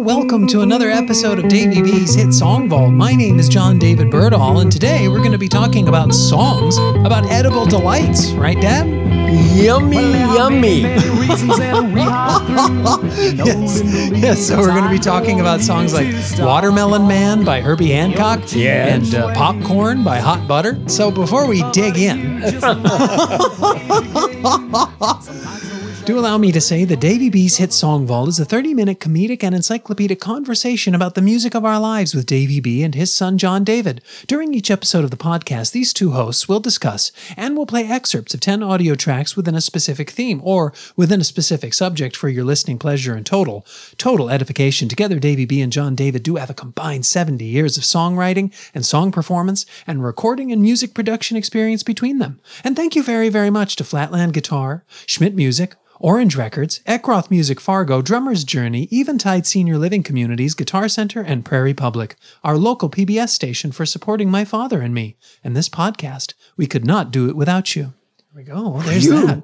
welcome to another episode of Davey B's Hit Song Vault. My name is John David Birdall, and today we're going to be talking about songs about edible delights. Right, Dad? Yummy, yummy. Yes, so we're going to be talking about songs like Watermelon Man by Herbie Hancock Yes. and Popcorn by Hot Butter. So before we dig in, do allow me to say that Davey B's Hit Song Vault is a 30-minute comedic and encyclopedic conversation about the music of our lives with Davey B and his son John David. During each episode of the podcast, these two hosts will discuss and will play excerpts of 10 audio tracks within a specific theme or within a specific subject for your listening pleasure and total edification. Together, Davey B and John David do have a combined 70 years of songwriting and song performance and recording and music production experience between them. And thank you very, very much to Flatland Guitar, Schmidt Music, Orange Records, Eckroth Music Fargo, Drummer's Journey, Eventide Senior Living Communities, Guitar Center, and Prairie Public, our local PBS station, for supporting my father and me. And this podcast, we could not do it without you. There we go. Well, there's that.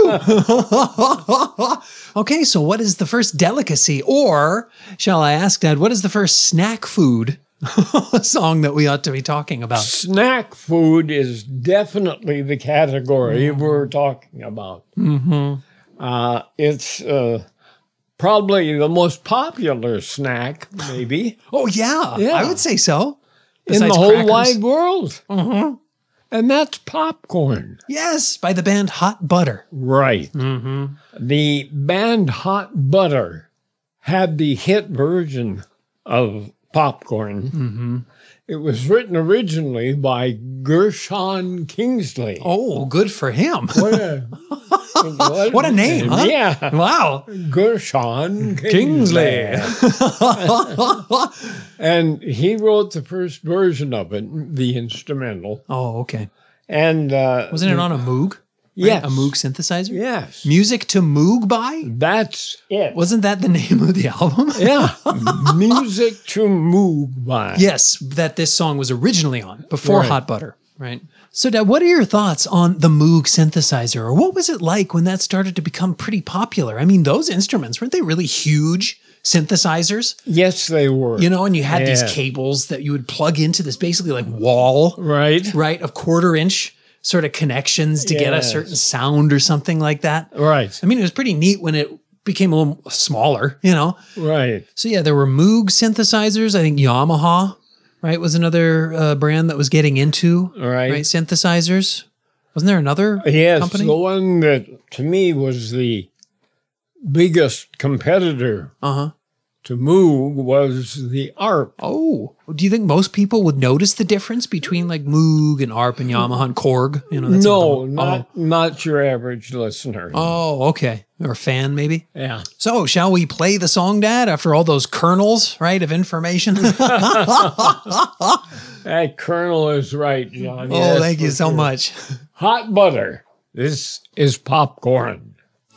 Woo! Okay, so what is the first delicacy, or shall I ask, Dad, what is the first snack food song that we ought to be talking about? Snack food is definitely the category we're talking about. Mm-hmm. It's probably the most popular snack, maybe, Oh, yeah, I would say so. in the Besides whole crackers. wide world. Mm-hmm. And that's popcorn. Yes, by the band Hot Butter. Right. Mm-hmm. The band Hot Butter had the hit version of Popcorn. Mm-hmm. It was written originally by Gershon Kingsley. Oh, good for him. What a name, huh? Yeah. Wow. Gershon Kingsley. And he wrote the first version of it, the instrumental. Oh, okay. And Wasn't it on a Moog? Right? Yes. A Moog synthesizer? Yes. Music to Moog by? That's it. Wasn't that the name of the album? Yeah. Music to Moog by. Yes, that this song was originally on, before Right. Hot Butter, right? So, Dad, what are your thoughts on the Moog synthesizer? Or what was it like when that started to become pretty popular? I mean, those instruments, weren't they really huge synthesizers? Yes, they were. You know, and you had these Yeah. cables that you would plug into this basically like wall, Right. right, of quarter-inch sort of connections to get a Yes. certain sound or something like that. Right. I mean, it was pretty neat when it became a little smaller, you know? Right. So yeah, there were Moog synthesizers. I think Yamaha, right, was another brand that was getting into Right. synthesizers. Wasn't there another Yes, company? the one that to me was the biggest competitor Uh-huh. to Moog was the ARP. Oh, do you think most people would notice the difference between like Moog and ARP and Yamaha and Korg? You know, that's No, another one. not your average listener. Oh, okay. Or fan, maybe. Yeah. So, shall we play the song, Dad, after all those kernels, right, of information? That kernel is right, John. Oh, Yes, thank you for so sure. much. Hot Butter. This is Popcorn.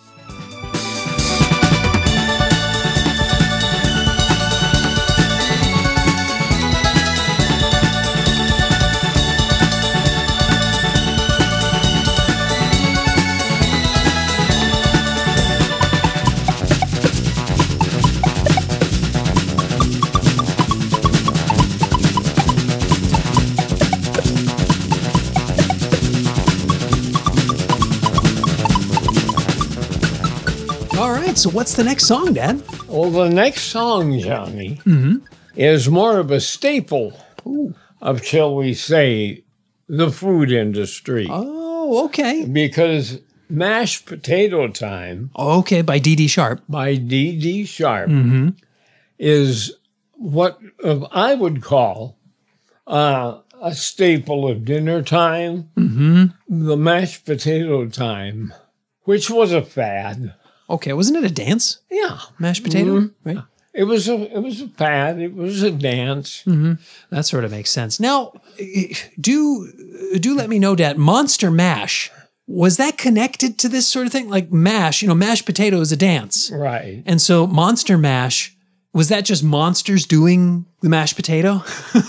All right, so what's the next song, Dad? Well, the next song, Johnny, Mm-hmm. is more of a staple of, shall we say, the food industry. Oh, okay. Because Mashed Potato Time Okay, by D.D. Sharp. by D.D. Sharp Mm-hmm. is what I would call a staple of dinner time, Mm-hmm. the mashed potato time, which was a fad. Okay, wasn't it a dance? Yeah, Mashed potato, Mhm. right? it was a fad. It was a dance. Mm-hmm. That sort of makes sense. Now, do let me know, Dad. Monster Mash, was that connected to this sort of thing? Like mash, mashed potato is a dance. Right. And so Monster Mash Was that just monsters doing the mashed potato?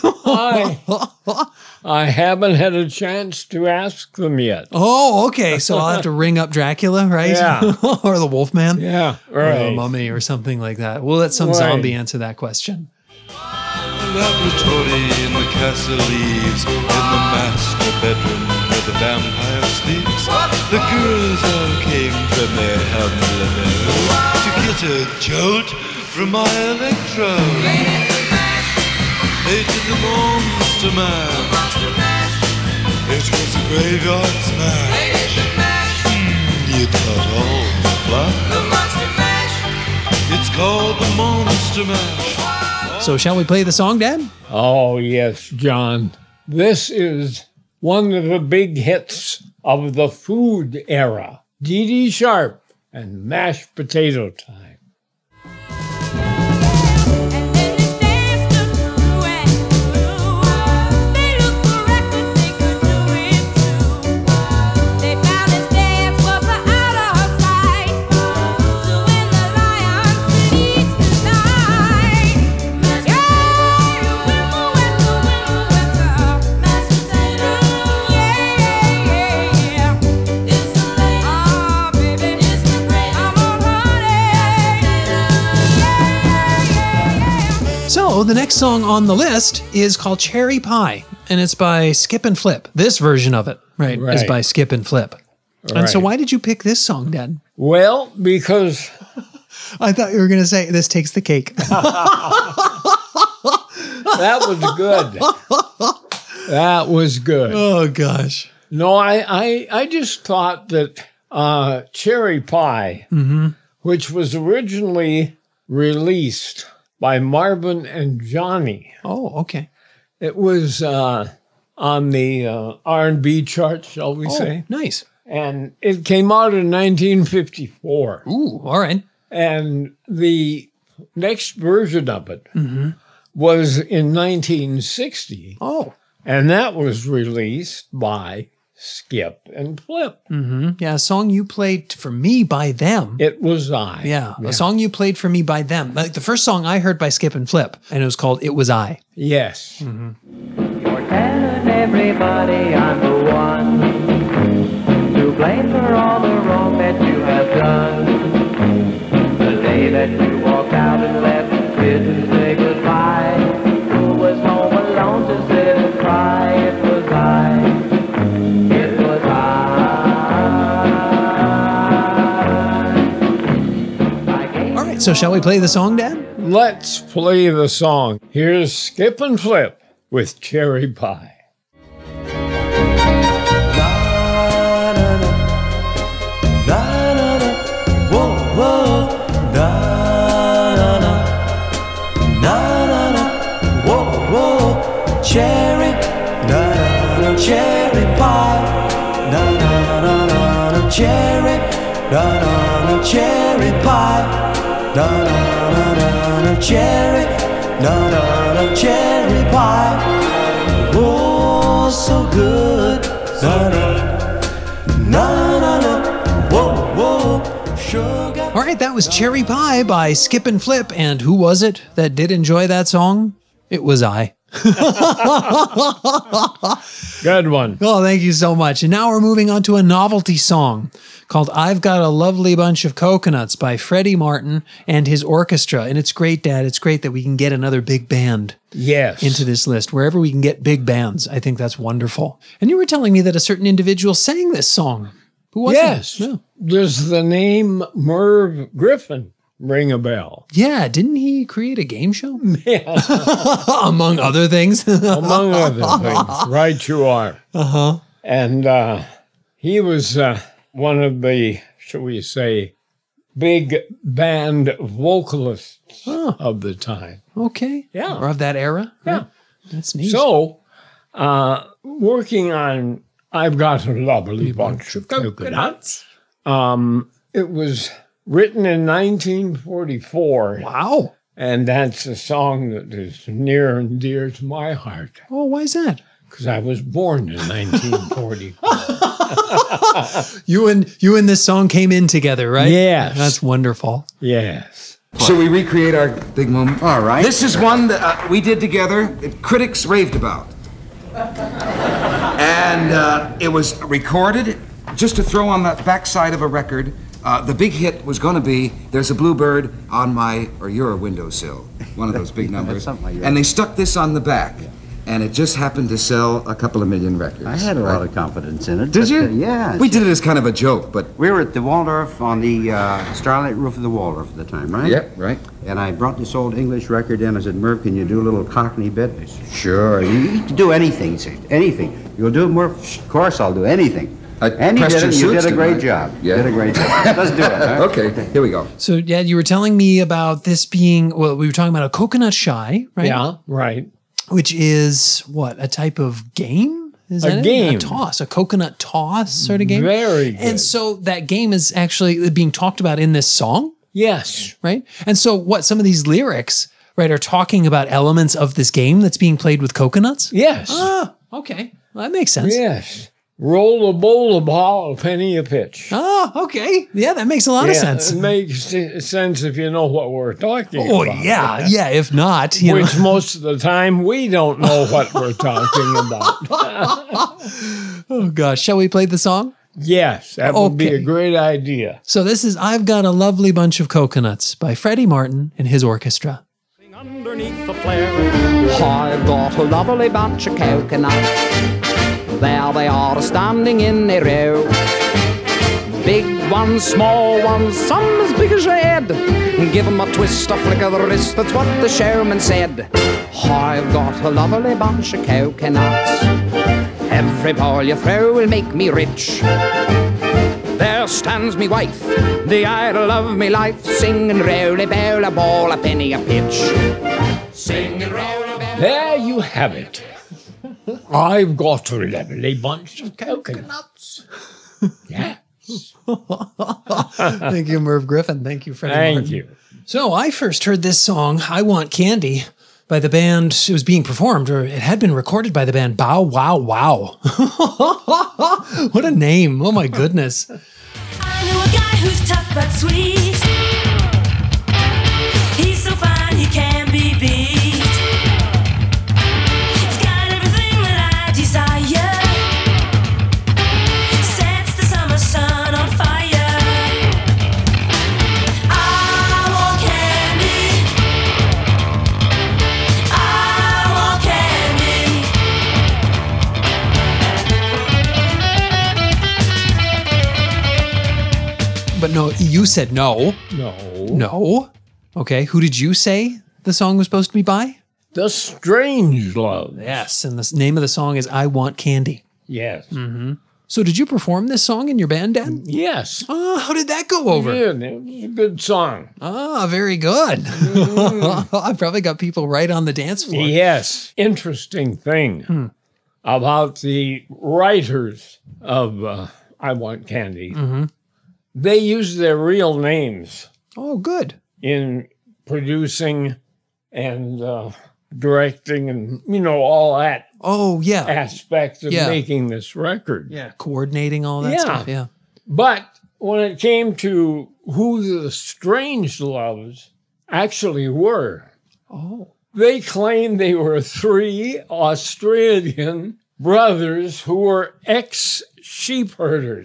I haven't had a chance to ask them yet. Oh, okay. So I'll have to ring up Dracula, right? Yeah. Or the Wolfman. Yeah, Or the right. Mummy or something like that. We'll let some Right. zombie answer that question. Laboratory in the castle leaves, in the master bedroom where the vampire sleeps. The girls all came from their humble abode to get a jolt from my electrode. They did the monster mash. It was a graveyard smash. You got all the blood. It's called the Monster Mash. So shall we play the song, Dad? Oh, yes, John. This is one of the big hits of the food era. Dee Dee Sharp and Mashed Potato Time. So the next song on the list is called Cherry Pie, and it's by Skip and Flip. This version of it, right, is Right. by Skip and Flip. And so Right. why did you pick this song, Dad? Well, because I thought you were going to say, this takes the cake. that was good. That was good. Oh, gosh. No, I just thought that Cherry Pie, which was originally released by Marvin and Johnny, Oh, okay. it was on the R&B chart, shall we say, Nice. and it came out in 1954. Ooh, all right. And the next version of it was in 1960, Oh, and that was released by Skip and Flip. yeah, a song you played for me by them. It was I. Yeah, a song you played for me by them. Like the first song I heard by Skip and Flip, and it was called It Was I. Yes. You're telling everybody I'm the one to blame for all the wrong that you have done. The day that you walked out and left, didn't say goodbye. Who was home alone to sit and cry? It was I. It was I gave All right, so shall we play the song, Dad? Let's play the song. Here's Skip and Flip with Cherry Pie. Cherry, cherry pie, cherry, cherry pie, cherry, cherry pie. Oh, so good. Whoa, whoa, sugar. All right, that was Cherry Pie by Skip and Flip. And who was it that did enjoy that song? It was I. Good one. Oh, thank you so much. And now we're moving on to a novelty song called I've Got a Lovely Bunch of Coconuts by Freddie Martin and his orchestra. And it's great, Dad. It's great that we can get another big band Yes. into this list. Wherever we can get big bands, I think that's wonderful. And you were telling me that a certain individual sang this song. Who was Yes. that? No. Does the name Merv Griffin ring a bell? Yeah, didn't he create a game show? Among other things. Among other things. Right you are. Uh-huh. And he was one of the, shall we say, big band vocalists of the time. Okay. Yeah. Or of that era. Yeah. That's neat. So, working on I've Got a Lovely Bunch of Coconuts, it was written in 1944. Wow. And that's a song that is near and dear to my heart Oh, why is that? because I was born in 1940. You and this song came in together, right? Yes. That's wonderful. Yes. Shall we recreate our big moment? All right. This is one that we did together that critics raved about. And it was recorded just to throw on the backside of a record. The big hit was going to be There's a Bluebird on My or Your Windowsill. One of those big numbers. And they stuck this on the back. Yeah. And it just happened to sell a couple of million records. I had a lot of confidence in it. Did you? Yeah. We did it as kind of a joke, but... We were at the Waldorf on the starlight roof of the Waldorf at the time, right? Yep, right. And I brought this old English record in. I said, Merv, can you do a little Cockney bit? He said, sure. You can do anything, he said. Anything. You'll do it, Merv? Of course I'll do anything. And you did it. You did a great job. Yeah. You did a great job. Let's do it. Huh? Okay, here we go. So, Dad, you were telling me about this being, well, we were talking about a coconut shy, right? Yeah, right. Which is what, a type of game? Is that A it? game. A toss, a coconut toss sort of game? Very good. And so that game is actually being talked about in this song, Yes. right? And so what, some of these lyrics, right, are talking about elements of this game that's being played with coconuts? Yes. Ah, okay. Well, that makes sense. Yes. Roll a bowl, a ball, a penny, a pitch. Oh, okay. Yeah, that makes a lot of sense. It makes sense if you know what we're talking about. Oh, yeah. Yeah, if not, you know. Which most of the time we don't know what we're talking about. Oh, gosh. Shall we play the song? Yes, that would be Okay. a great idea. So this is I've Got a Lovely Bunch of Coconuts by Freddie Martin and his orchestra. Underneath the flare, I've got a lovely bunch of coconuts. There they are standing in a row. Big ones, small ones, some as big as your head. Give 'em a twist, a flick of the wrist, that's what the showman said. I've got a lovely bunch of coconuts. Every ball you throw will make me rich. There stands me wife, the idol of me life, singing roly bowl, a ball, a penny, a pitch. Singing roly bowl. There you have it. I've got a lovely bunch of coconuts. Yeah. Thank you, Merv Griffin. Thank you, Freddie Martin. Thank you. So I first heard this song, I Want Candy, by the band. It was being performed, or it had been recorded by the band Bow Wow Wow. What a name. Oh, my goodness. I know a guy who's tough but sweet. He's so fine he can be beat. He's got everything that I desire. Sets the summer sun on fire. I want candy. I want candy. But no, you said no. No. No. Okay, who did you say the song was supposed to be by? The Strange Love. Yes, and the name of the song is I Want Candy. Yes. So did you perform this song in your band, Dad? Yes. Oh, how did that go over? Yeah, it was a good song. Ah, very good. I've probably got people right on the dance floor. Yes. Interesting thing about the writers of I Want Candy. They use their real names Oh, good. in producing and directing and, all that Oh, yeah. aspect of Yeah. making this record. Yeah, coordinating all that Yeah. stuff. Yeah. But when it came to who the Strange Loves actually were, they claimed they were 3 Australian brothers who were ex-sheep herders.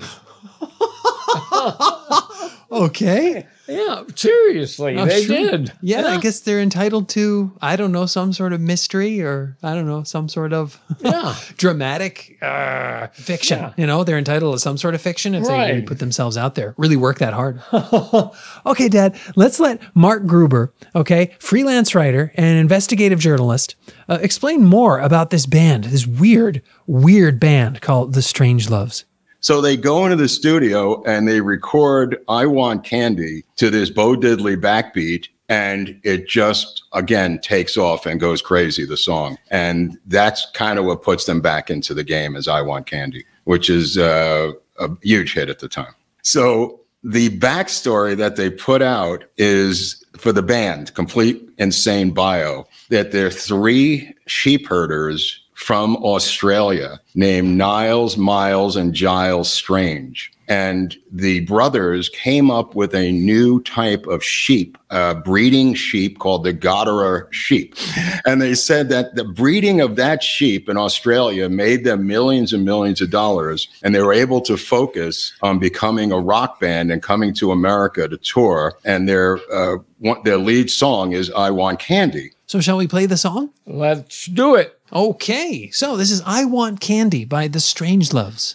Okay. Yeah, seriously, Oh, they sure. did. Yeah, I guess they're entitled to, I don't know, some sort of mystery or, I don't know, some sort of Yeah. dramatic fiction. Yeah. They're entitled to some sort of fiction if they really Right. put themselves out there, really work that hard. Okay, Dad, let's let Mark Gruber, freelance writer and investigative journalist, explain more about this band, this weird, weird band called The Strange Loves. So they go into the studio and they record I Want Candy to this Bo Diddley backbeat. And it just, again, takes off and goes crazy, the song. And that's kind of what puts them back into the game as I Want Candy, which is a huge hit at the time. So the backstory that they put out is for the band, complete insane bio, that they're 3 sheep herders from Australia named Niles, Miles, and Giles Strange. And the brothers came up with a new type of sheep, breeding sheep called the Gotterer sheep. And they said that the breeding of that sheep in Australia made them millions and millions of dollars. And they were able to focus on becoming a rock band and coming to America to tour. And their lead song is I Want Candy. So shall we play the song? Let's do it. Okay, so this is I Want Candy by the Strangeloves.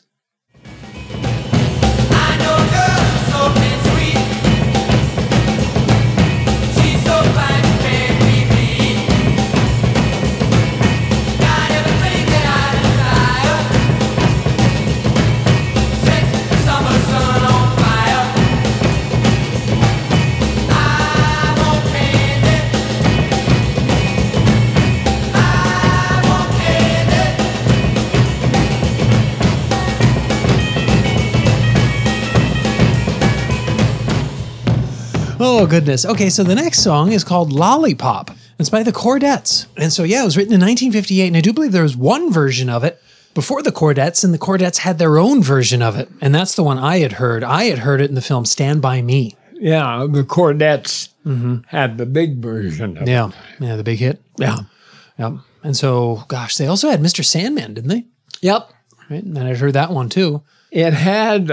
Oh, goodness. Okay, so the next song is called Lollipop. It's by the Chordettes. And so, yeah, it was written in 1958, and I do believe there was one version of it before the Chordettes, and the Chordettes had their own version of it. And that's the one I had heard. I had heard it in the film Stand By Me. Yeah, the Chordettes had the big version of it. Yeah, the big hit. Yeah. And so, gosh, they also had Mr. Sandman, didn't they? Yep. Right, and I'd heard that one, too. It had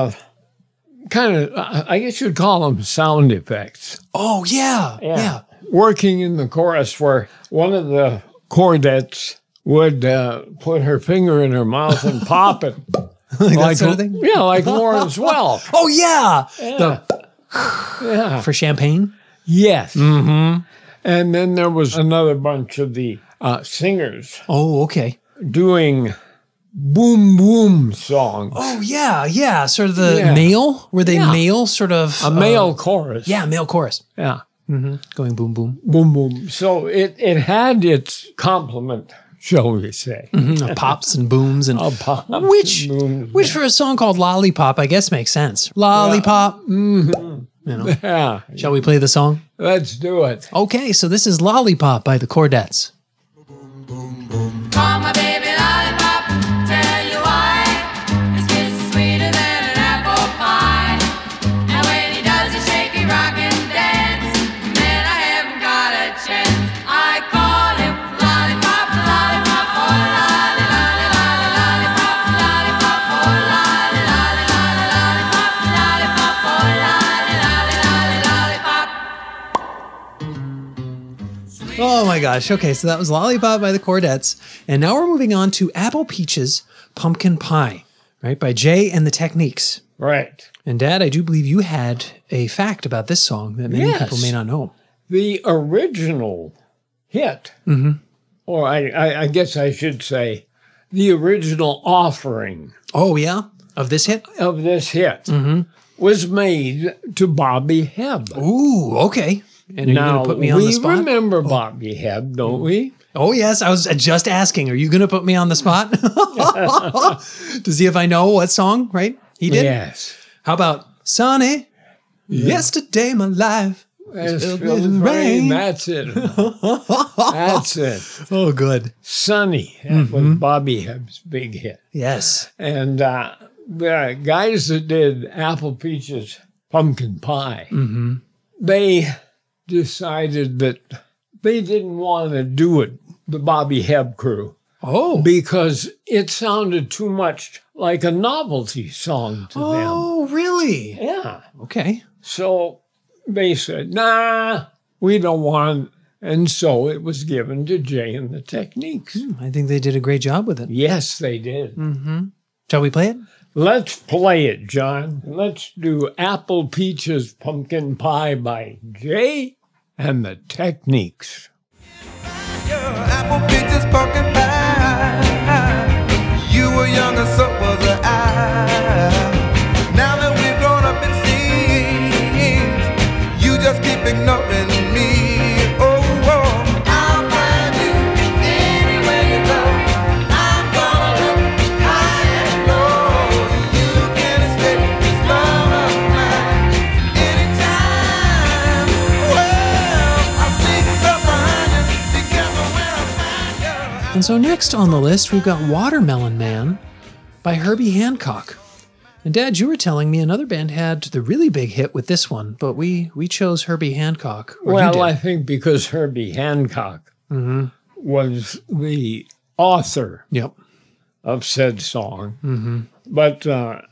kind of, I guess you'd call them sound effects. Oh, yeah. Working in the chorus where one of the Chordettes would put her finger in her mouth and pop it. Like that sort of thing? Yeah, like Lawrence Welk. Oh, yeah. Yeah. For champagne? Yes. Mm-hmm. And then there was another bunch of the singers. Oh, okay. Doing boom boom songs. Oh, yeah. Sort of the male, were they male sort of? A male chorus. Yeah, male chorus. Yeah. Mm-hmm. Going boom boom. Boom boom. So it had its complement, shall we say. Pops and booms and pops which and booms, which for a song called Lollipop, I guess makes sense. Lollipop. Yeah. Mm-hmm. You know. Yeah. Shall we play the song? Let's do it. Okay, so this is Lollipop by the Chordettes. Call my baby lollipop, tell you why. His kiss is sweeter than an apple pie. And when he does a shaky rock and dance, man, I haven't got a chance. I call him lollipop, lollipop, oh lolly, lolly, lolly, lollipop, lollipop, oh lolly, lolly, lolly, lollipop, lollipop, oh lolly, lolly, lolly, lollipop. Oh my gosh. Okay, so that was Lollipop by the Chordettes. And now we're moving on to Apple Peaches Pumpkin Pie, right, by Jay and the Techniques. Right. And Dad, I do believe you had a fact about this song that many people may not know. The original hit, or I guess I should say, the original offering. Oh, yeah? Of this hit? Of this hit was made to Bobby Hebb. Ooh, okay. And are you going to put me on the spot? We remember Bobby Hebb, don't we? Oh, yes. I was just asking. Are you going to put me on the spot? To see if I know what song, right? He did? Yes. How about Sunny? Yesterday my life was filled with rain. That's it. That's it. Oh, good. Sunny. That was Bobby Hebb's big hit. Yes. And the guys that did Apple Peaches Pumpkin Pie, they decided that they didn't want to do it, the Bobby Hebb crew. Oh. Because it sounded too much like a novelty song to them. Oh, really? Yeah. Okay. So they said, nah, we don't want it. And so it was given to Jay and the Techniques. I think they did a great job with it. Yes, they did. Shall we play it? Let's play it, John. Let's do Apple Peaches Pumpkin Pie by Jay and the Techniques. Apple peaches pumpkin pie. You were young and so was I. Now that we've grown up, it seems you just keep ignoring me. Oh, I'll find you anywhere you go. I'm gonna look high and low. You can escape this love of mine anytime. Well, I'll sneak up behind you. Be careful where I find you. And so next on the list, we've got Watermelon Man by Herbie Hancock. And Dad, you were telling me another band had the really big hit with this one, but we chose Herbie Hancock. Well, I think because Herbie Hancock was the author of said song. But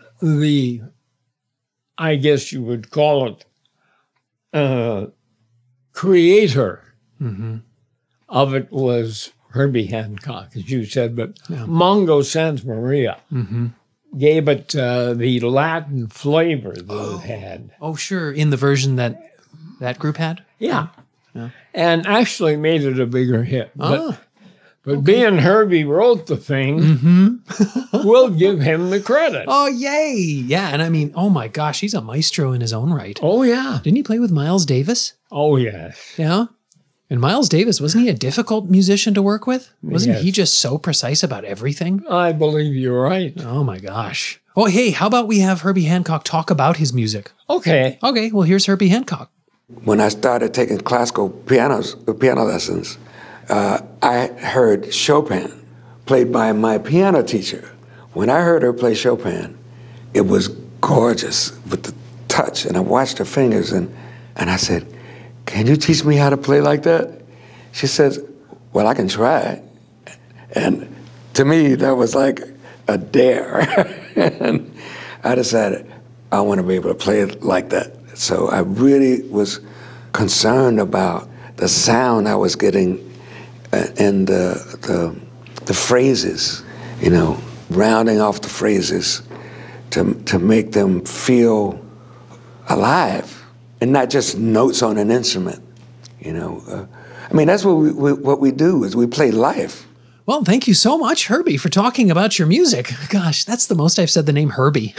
I guess you would call it, creator of it was Herbie Hancock, as you said, but Mongo Santa Maria gave it the Latin flavor that it had. Oh, sure. In the version that group had? Yeah. And actually made it a bigger hit. But being Herbie wrote the thing, we'll give him the credit. Oh, yay. Yeah. And I mean, oh my gosh, he's a maestro in his own right. Oh, yeah. Didn't he play with Miles Davis? Oh, yes. Yeah. And Miles Davis, wasn't he a difficult musician to work with? Wasn't Yes. he just so precise about everything? I believe you're right. Oh my gosh. Oh, hey, how about we have Herbie Hancock talk about his music? Okay. Okay, well, here's Herbie Hancock. When I started taking classical piano lessons, I heard Chopin played by my piano teacher. When I heard her play Chopin, it was gorgeous with the touch, and I watched her fingers, and I said, "Can you teach me how to play like that?" She says, "Well, I can try." And to me, that was like a dare. And I decided I want to be able to play it like that. So I really was concerned about the sound I was getting and the phrases, you know, rounding off the phrases to make them feel alive. And not just notes on an instrument, you know. I mean, that's what we do is we play life. Well, thank you so much, Herbie, for talking about your music. Gosh, that's the most I've said the name Herbie.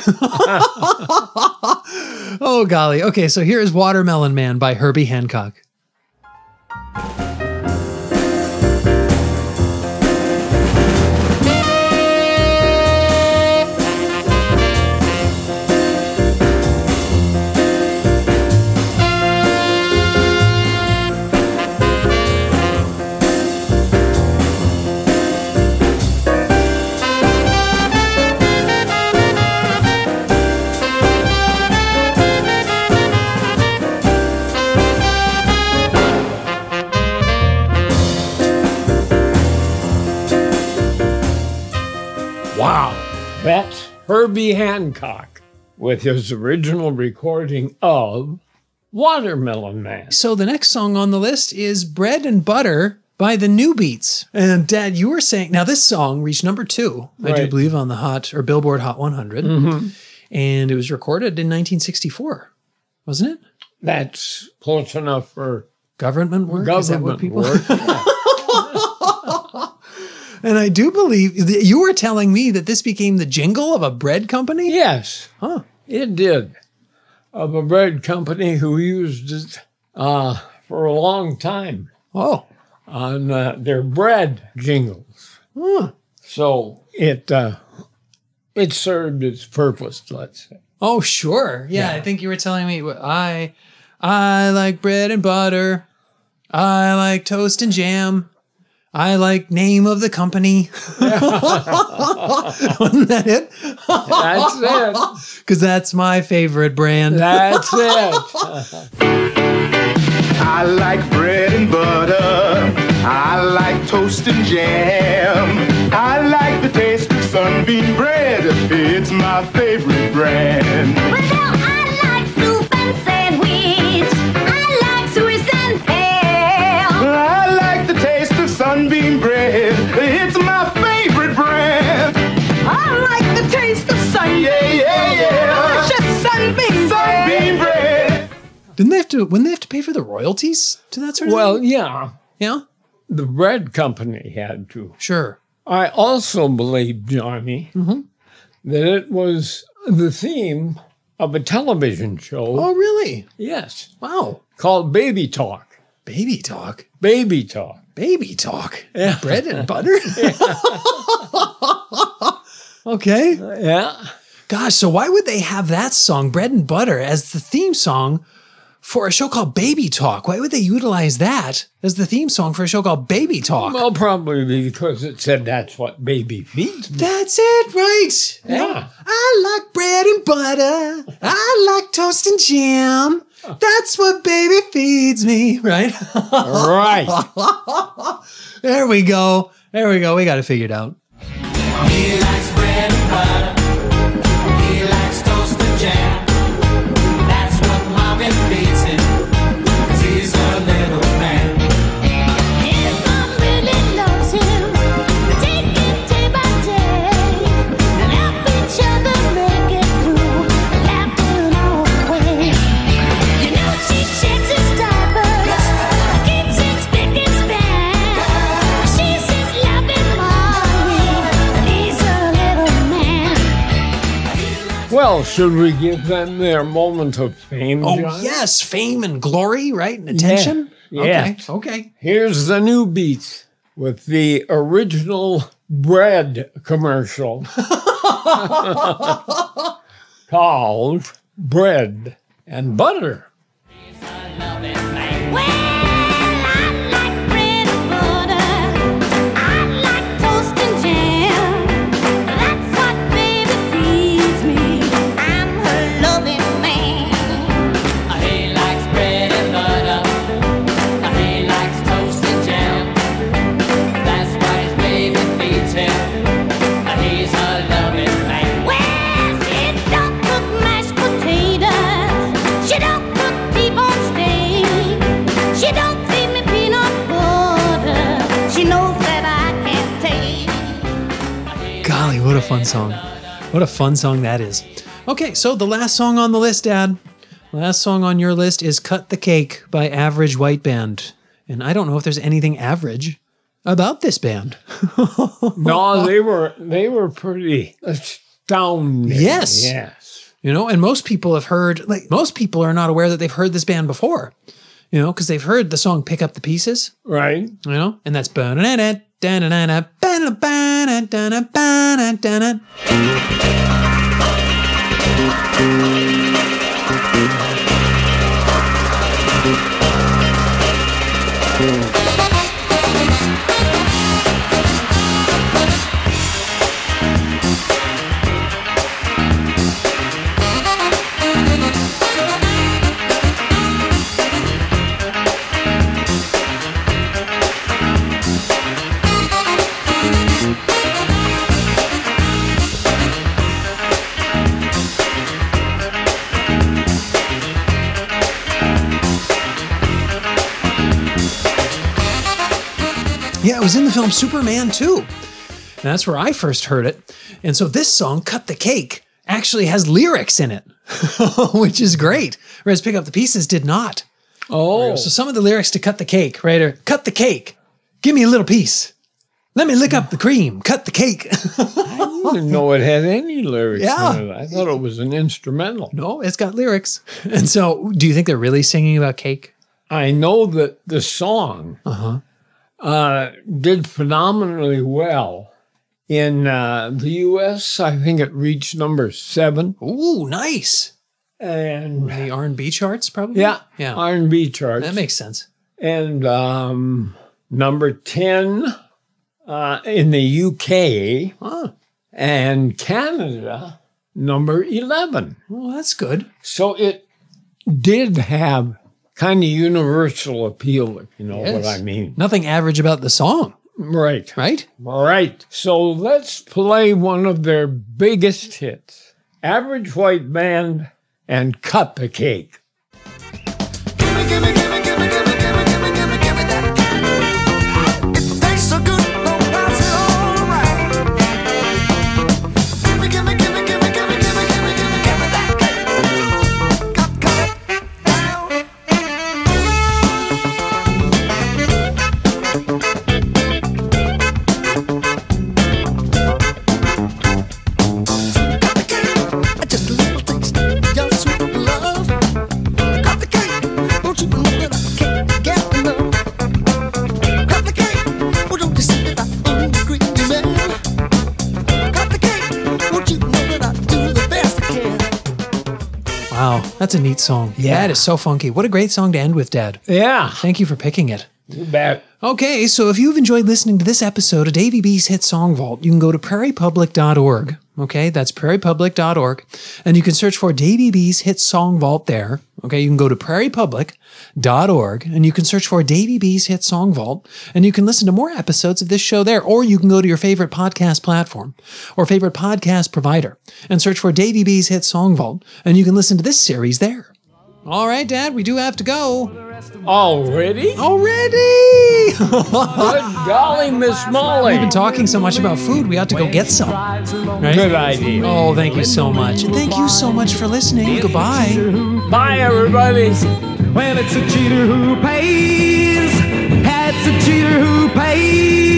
Oh, golly. Okay, so here's Watermelon Man by Herbie Hancock. Wow. That's Herbie Hancock with his original recording of Watermelon Man. So the next song on the list is Bread and Butter by the New Beats. And Dad, you were saying, now this song reached number 2, I do Right. believe, on the Billboard Hot 100. And it was recorded in 1964, wasn't it? That's close enough for Government work? Is that what government people... work. And I do believe you were telling me that this became the jingle of a bread company? Yes. Huh. It did. Of a bread company who used it for a long time. Oh. On their bread jingles. Huh. So it served its purpose, let's say. Oh, sure. Yeah, I think you were telling me I like bread and butter. I like toast and jam. I like name of the company. Wasn't that it? That's it. Because that's my favorite brand. That's it. I like bread and butter. I like toast and jam. I like the taste of Sunbeam bread. It's my favorite brand. Well, I like soup and sandwich. I like Swiss and ham. I like the taste of Sunbeam bread. It's my favorite brand. I like the taste of Sunbeam. Yeah. Delicious Sunbeam Sunbeam bread. Wouldn't they have to pay for the royalties to that sort of Well, thing? yeah. Yeah? The bread company had to. Sure. I also believe, Johnny, that it was the theme of a television show. Oh, really? Yes. Wow. Called Baby Talk. Baby talk. Baby Talk. Baby talk. Yeah. Bread and butter? Okay. Yeah. Gosh, so why would they have that song, Bread and Butter, as the theme song for a show called Baby Talk. Why would they utilize that as the theme song for a show called Baby Talk? Well, probably because it said that's what baby feeds me. That's it, right? Yeah. I like bread and butter. I like toast and jam. That's what baby feeds me, right? Right. There we go. There we go. We got it figured out. He likes bread and butter. He likes toast and jam. That's what mommy feeds him, 'cause he's a little man. His mom really loves him. They take it day by day and help each other make it through, laughing all the way. You know she shakes his diapers, keeps it spick and span. She's his loving mommy, and he's a little man. Well, should we give them their moment of fame, Oh, John? yes. Fame and glory, right? And attention. Yeah. Okay. Here's the new beat with the original bread commercial called Bread and Butter. Well, I like bread and butter. I like toast and jam. That's what baby feeds me. I'm her loving man. He likes bread and butter. He likes toast and jam. That's what his baby feeds him. He's a loving man. Well, she don't cook mashed potatoes. She don't cook T-bone steak. She don't feed me peanut butter. She knows that I can't take. Golly, what a fun song. What a fun song that is. Okay, so the last song on the list, Dad. Last song on your list is Cut the Cake by Average White Band. And I don't know if there's anything average about this band. No, they were pretty astounding. Yes. Yes. You know, and most people have heard, like, most people are not aware that they've heard this band before, you know, because they've heard the song Pick Up the Pieces, Right. you know, and that's. Yeah, it was in the film Superman 2. And that's where I first heard it. And so this song, Cut the Cake, actually has lyrics in it, which is great. Whereas Pick Up the Pieces did not. Oh. So some of the lyrics to Cut the Cake, right, are cut the cake, give me a little piece. Let me lick up the cream, cut the cake. I didn't know it had any lyrics Yeah. in it. I thought it was an instrumental. No, it's got lyrics. And so do you think they're really singing about cake? I know that the song did phenomenally well. In the U.S., I think it reached number 7. Ooh, nice. And The R&B charts, probably? yeah, Yeah. R&B charts. That makes sense. And number 10 in the UK and Canada, number 11. Well, that's good. So it did have kind of universal appeal, if you know what Yes. I mean. Nothing average about the song, Right. right? All right. So let's play one of their biggest hits, Average White Band and Cut the Cake. Tastes so good, don't pass it all around. Gimme that cake. Cut it down. Cut the cake, just a little taste, your sweet love. Cut the cake, won't you look That's a neat song. Yeah. That is so funky. What a great song to end with, Dad. Yeah. Thank you for picking it. You bet. Okay, so if you've enjoyed listening to this episode of Davy B's Hit Song Vault, you can go to prairiepublic.org. Okay, that's prairiepublic.org. And you can search for Davy B's Hit Song Vault there. Okay, you can go to prairiepublic.org and you can search for Davy B's Hit Song Vault and you can listen to more episodes of this show there. Or you can go to your favorite podcast platform or favorite podcast provider and search for Davy B's Hit Song Vault and you can listen to this series there. All right, Dad, we do have to go. Already? Already! Good golly, Miss Molly. We've been talking so much about food, we ought to go get some. Right? Good idea. Oh, thank you so much. And thank you so much for listening. Goodbye. Bye, everybody. Well, it's a cheater who pays. It's a cheater who pays.